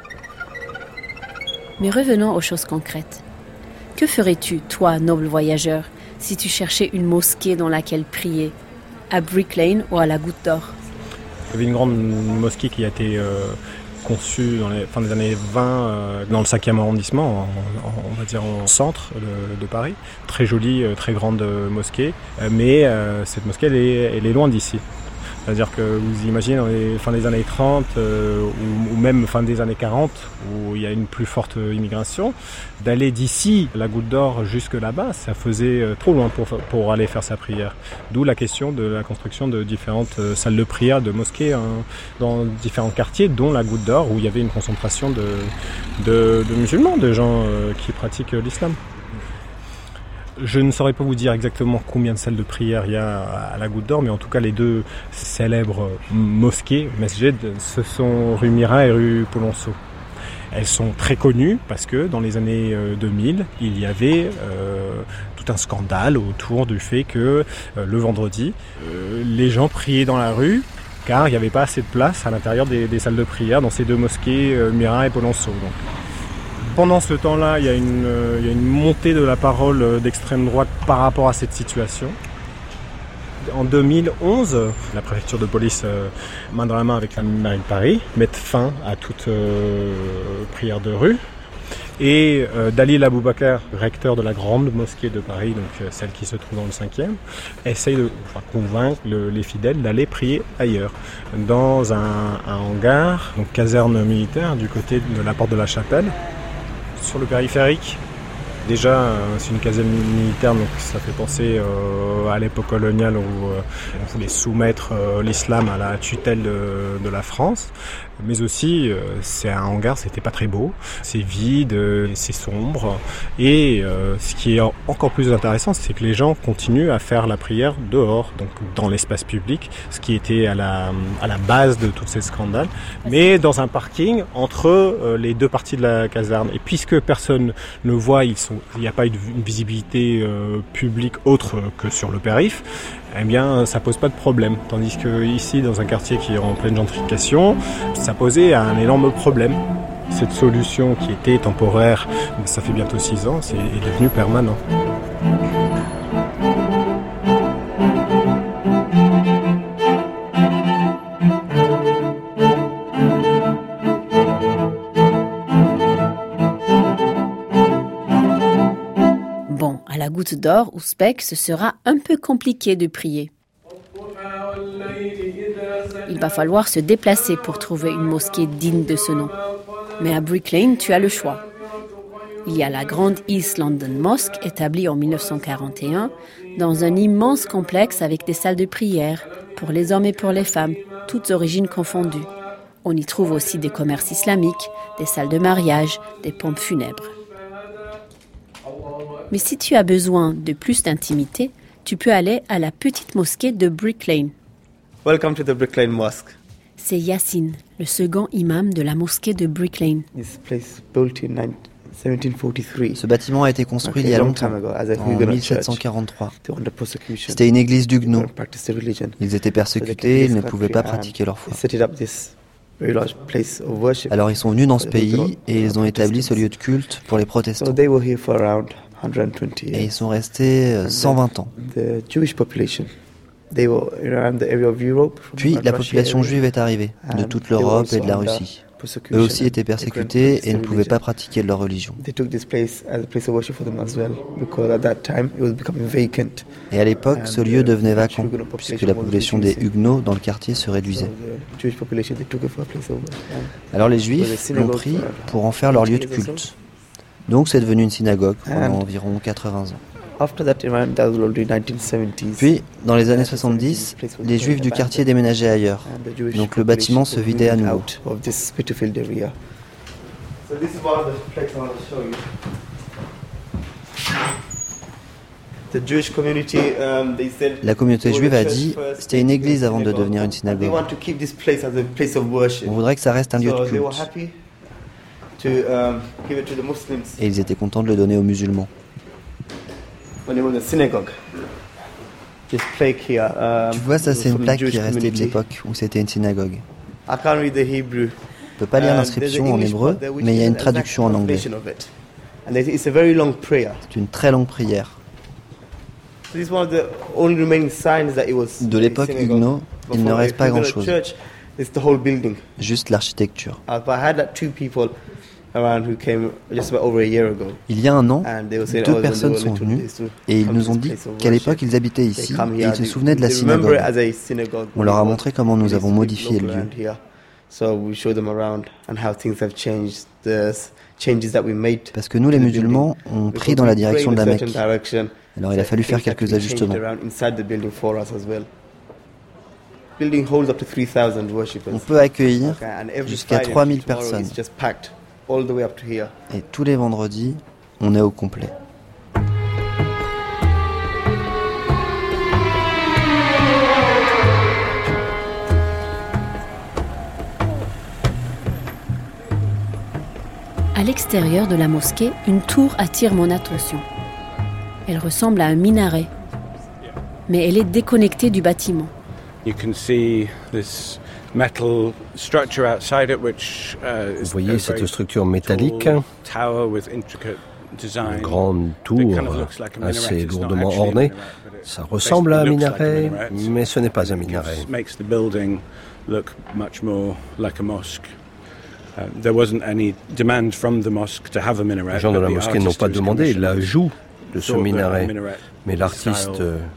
Mais revenons aux choses concrètes. Que ferais-tu, toi, noble voyageur, si tu cherchais une mosquée dans laquelle prier, à Brick Lane ou à la Goutte d'Or? Il y avait une grande mosquée qui a été euh, conçue dans les fin des années vingt euh, dans le cinquième arrondissement, en, en, on va dire en centre de, de Paris. Très jolie, euh, très grande mosquée, euh, mais euh, cette mosquée, elle est, elle est loin d'ici. C'est-à-dire que vous imaginez dans les fins des années trente euh, ou, ou même fin des années quarante, où il y a une plus forte immigration, d'aller d'ici, la Goutte d'Or, jusque là-bas, ça faisait euh, trop loin pour, pour aller faire sa prière. D'où la question de la construction de différentes euh, salles de prière, de mosquées hein, dans différents quartiers, dont la Goutte d'Or, où il y avait une concentration de, de, de musulmans, de gens euh, qui pratiquent l'islam. Je ne saurais pas vous dire exactement combien de salles de prière il y a à la Goutte d'Or, mais en tout cas les deux célèbres mosquées, mesjid, ce sont rue Mirat et rue Polonceau. Elles sont très connues parce que dans les années deux mille, il y avait euh, tout un scandale autour du fait que euh, le vendredi, euh, les gens priaient dans la rue car il n'y avait pas assez de place à l'intérieur des, des salles de prière dans ces deux mosquées, euh, Mirat et Polonceau. Donc. Pendant ce temps-là, il y a une, euh, il y a une montée de la parole d'extrême droite par rapport à cette situation. En deux mille onze, la préfecture de police, euh, main dans la main avec la mairie de Paris, met fin à toute euh, prière de rue. Et euh, Dalil Aboubakar, recteur de la grande mosquée de Paris, donc euh, celle qui se trouve dans le cinquième, essaye de enfin, convaincre le, les fidèles d'aller prier ailleurs, dans un, un hangar, donc caserne militaire, du côté de la porte de la Chapelle, sur le périphérique, Déjà, c'est une caserne militaire, donc ça fait penser euh, à l'époque coloniale où euh, on voulait soumettre euh, l'islam à la tutelle de, de la France. Mais aussi, euh, c'est un hangar, c'était pas très beau, c'est vide, euh, c'est sombre. Et euh, ce qui est encore plus intéressant, c'est que les gens continuent à faire la prière dehors, donc dans l'espace public, ce qui était à la, à la base de tous ces scandales, mais dans un parking entre euh, les deux parties de la caserne. Et puisque personne ne voit, ils sont il n'y a pas une visibilité euh, publique autre que sur le périph', eh bien ça pose pas de problème. Tandis que ici, dans un quartier qui est en pleine gentrification, ça posait un énorme problème. Cette solution qui était temporaire, ça fait bientôt six ans, c'est, est devenue permanente. À la Goutte d'Or, Ouzbek, ce sera un peu compliqué de prier. Il va falloir se déplacer pour trouver une mosquée digne de ce nom. Mais à Brick Lane, tu as le choix. Il y a la grande East London Mosque, établie en dix-neuf cent quarante et un, dans un immense complexe avec des salles de prière, pour les hommes et pour les femmes, toutes origines confondues. On y trouve aussi des commerces islamiques, des salles de mariage, des pompes funèbres. Mais si tu as besoin de plus d'intimité, tu peux aller à la petite mosquée de Brick Lane. Welcome to the Brick Lane Mosque. C'est Yassine, le second imam de la mosquée de Brick Lane. This place built in seventeen forty-three. Ce bâtiment a été construit okay, il y a longtemps, en dix-sept cent quarante-trois. C'était une église d'Huguenots. Ils étaient persécutés, ils ne pouvaient pas pratiquer leur foi. Alors ils sont venus dans ce pays et ils ont établi ce lieu de culte pour les protestants. Et ils sont restés cent vingt ans. Puis la population juive est arrivée, de toute l'Europe et de la Russie. Eux aussi étaient persécutés et ne pouvaient pas pratiquer leur religion. Et à l'époque, ce lieu devenait vacant, puisque la population des Huguenots dans le quartier se réduisait. Alors les Juifs l'ont pris pour en faire leur lieu de culte. Donc c'est devenu une synagogue pendant environ quatre-vingts ans. Puis, dans les années soixante-dix, les Juifs du quartier déménageaient ailleurs. Donc le bâtiment se vidait à nouveau. La communauté juive a dit que c'était une église avant de devenir une synagogue. On voudrait que ça reste un lieu de culte. Et ils étaient contents de le donner aux musulmans. Tu vois, ça c'est une plaque qui est restée de l'époque où c'était une synagogue. Je ne peux pas lire l'inscription en hébreu, mais il y a une traduction en anglais. C'est une très longue prière. De l'époque Huguenot, il ne reste pas grand-chose. Juste l'architecture. Il y a un an, deux personnes sont venues et ils nous ont dit qu'à l'époque ils habitaient ici et ils se souvenaient de la synagogue. On leur a montré comment nous avons modifié le lieu. Parce que nous les musulmans, on prie dans la direction de la Mecque. Alors il a fallu faire quelques ajustements. On peut accueillir jusqu'à trois mille personnes. Et tous les vendredis, on est au complet. À l'extérieur de la mosquée, une tour attire mon attention. Elle ressemble à un minaret, mais elle est déconnectée du bâtiment. You can see this metal structure outside it, which uh, Vous voyez cette structure métallique, une grande tour assez lourdement ornée. Ça ressemble à un minaret, mais ce n'est pas un minaret. Les gens de la mosquée n'ont pas demandé l'ajout de ce minaret, mais l'artiste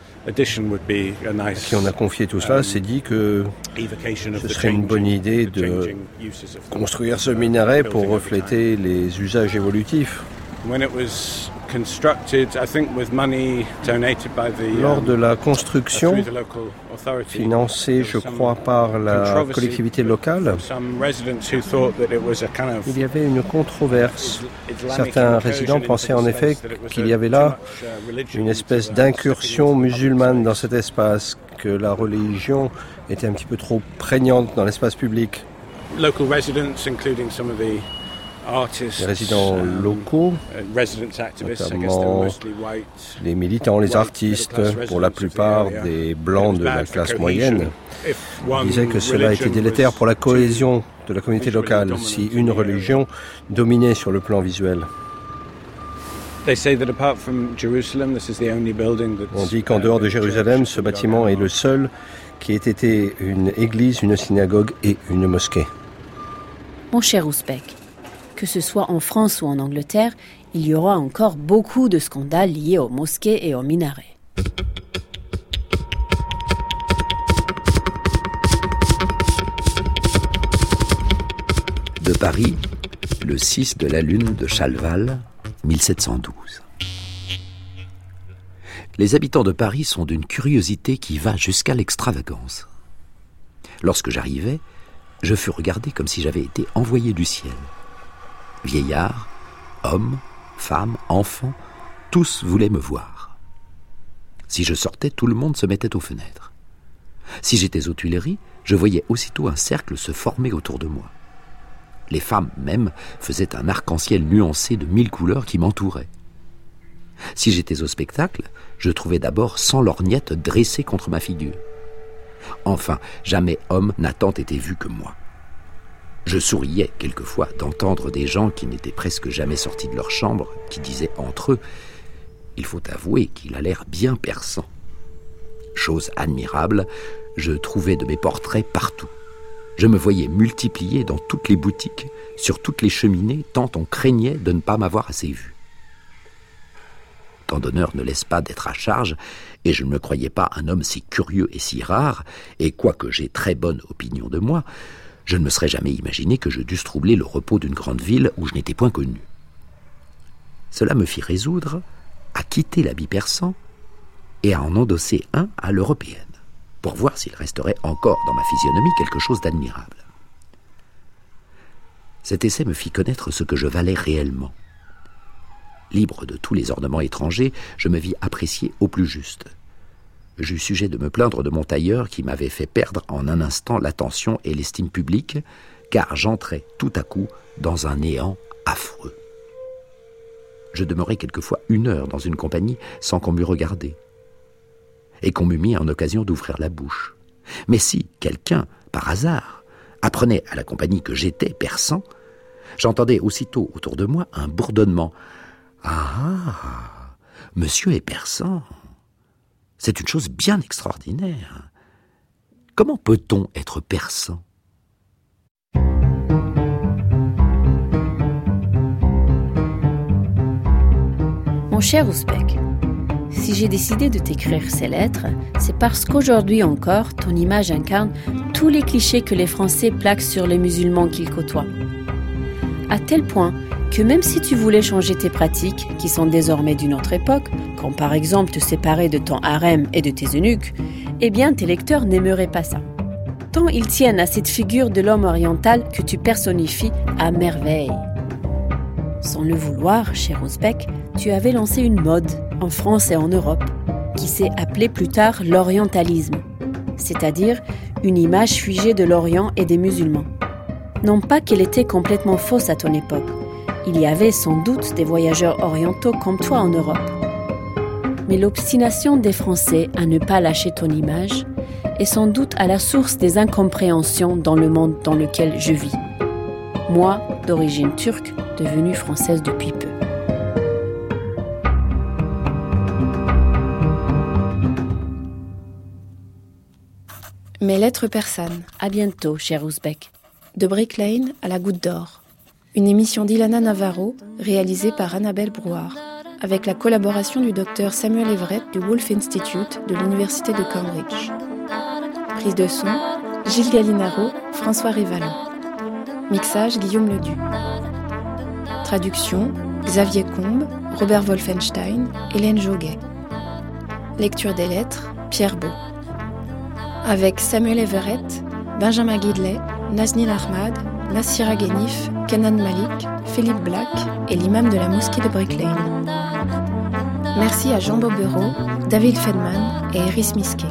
à qui on a confié tout cela s'est dit que ce serait une bonne idée de construire ce minaret pour refléter les usages évolutifs. Lors de la construction, financée, je crois, par la collectivité locale, il y avait une controverse. Certains résidents pensaient en effet qu'il y avait là une espèce d'incursion musulmane dans cet espace, que la religion était un petit peu trop prégnante dans l'espace public. Les résidents locaux, notamment les militants, les artistes, pour la plupart des blancs de la classe moyenne, disaient que cela était délétère pour la cohésion de la communauté locale si une religion dominait sur le plan visuel. On dit qu'en dehors de Jérusalem, ce bâtiment est le seul qui ait été une église, une synagogue et une mosquée. Mon cher Ouzbek, que ce soit en France ou en Angleterre, il y aura encore beaucoup de scandales liés aux mosquées et aux minarets. De Paris, le six de la lune de Chalval, mille sept cent douze. Les habitants de Paris sont d'une curiosité qui va jusqu'à l'extravagance. Lorsque j'arrivais, je fus regardé comme si j'avais été envoyé du ciel. Vieillards, hommes, femmes, enfants, tous voulaient me voir. Si je sortais, tout le monde se mettait aux fenêtres. Si j'étais aux Tuileries, je voyais aussitôt un cercle se former autour de moi. Les femmes même faisaient un arc-en-ciel nuancé de mille couleurs qui m'entourait. Si j'étais au spectacle, je trouvais d'abord cent lorgnettes dressées contre ma figure. Enfin, jamais homme n'a tant été vu que moi. Je souriais quelquefois d'entendre des gens qui n'étaient presque jamais sortis de leur chambre, qui disaient entre eux « Il faut avouer qu'il a l'air bien perçant ». Chose admirable, je trouvais de mes portraits partout. Je me voyais multiplié dans toutes les boutiques, sur toutes les cheminées, tant on craignait de ne pas m'avoir assez vu. Tant d'honneur ne laisse pas d'être à charge, et je ne me croyais pas un homme si curieux et si rare, et quoique j'ai très bonne opinion de moi, je ne me serais jamais imaginé que je dusse troubler le repos d'une grande ville où je n'étais point connu. Cela me fit résoudre à quitter l'habit persan et à en endosser un à l'européenne, pour voir s'il resterait encore dans ma physionomie quelque chose d'admirable. Cet essai me fit connaître ce que je valais réellement. Libre de tous les ornements étrangers, je me vis apprécié au plus juste. J'eus sujet de me plaindre de mon tailleur qui m'avait fait perdre en un instant l'attention et l'estime publique, car j'entrais tout à coup dans un néant affreux. Je demeurais quelquefois une heure dans une compagnie sans qu'on m'eût regardé, et qu'on m'eût mis en occasion d'ouvrir la bouche. Mais si quelqu'un, par hasard, apprenait à la compagnie que j'étais persan, j'entendais aussitôt autour de moi un bourdonnement. « Ah, monsieur est persan. C'est une chose bien extraordinaire. Comment peut-on être persan ?» Mon cher Ouzbek, si j'ai décidé de t'écrire ces lettres, c'est parce qu'aujourd'hui encore, ton image incarne tous les clichés que les Français plaquent sur les musulmans qu'ils côtoient. À tel point que même si tu voulais changer tes pratiques, qui sont désormais d'une autre époque, comme par exemple te séparer de ton harem et de tes eunuques, eh bien tes lecteurs n'aimeraient pas ça. Tant ils tiennent à cette figure de l'homme oriental que tu personnifies à merveille. Sans le vouloir, cher Ouzbek, tu avais lancé une mode, en France et en Europe, qui s'est appelée plus tard l'orientalisme, c'est-à-dire une image figée de l'Orient et des musulmans. Non pas qu'elle était complètement fausse à ton époque, il y avait sans doute des voyageurs orientaux comme toi en Europe. Mais l'obstination des Français à ne pas lâcher ton image est sans doute à la source des incompréhensions dans le monde dans lequel je vis. Moi, d'origine turque, devenue française depuis peu. Mes lettres persanes. À bientôt, cher Ouzbek. De Brick Lane à la Goutte d'Or. Une émission d'Ilana Navarro, réalisée par Annabelle Brouard, avec la collaboration du docteur Samuel Everett du Wolf Institute de l'Université de Cambridge. Prise de son, Gilles Gallinaro, François Révallon. Mixage, Guillaume Ledu. Traduction, Xavier Combe, Robert Wolfenstein, Hélène Joguet. Lecture des lettres, Pierre Beau. Avec Samuel Everett, Benjamin Guidley, Nazneen Ahmad, Nassira Ghenif, Kenan Malik, Philippe Black et l'imam de la mosquée de Brick Lane. Merci à Jean Bobereau, David Fedman et Eris Misquet.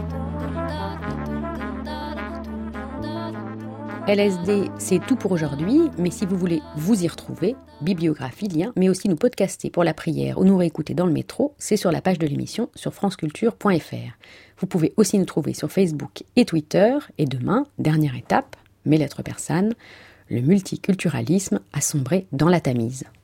L S D, c'est tout pour aujourd'hui, mais si vous voulez vous y retrouver, bibliographie, lien, mais aussi nous podcaster pour la prière ou nous réécouter dans le métro, c'est sur la page de l'émission sur franceculture point f r. Vous pouvez aussi nous trouver sur Facebook et Twitter, et demain, dernière étape, mes lettres persanes, le multiculturalisme a sombré dans la Tamise.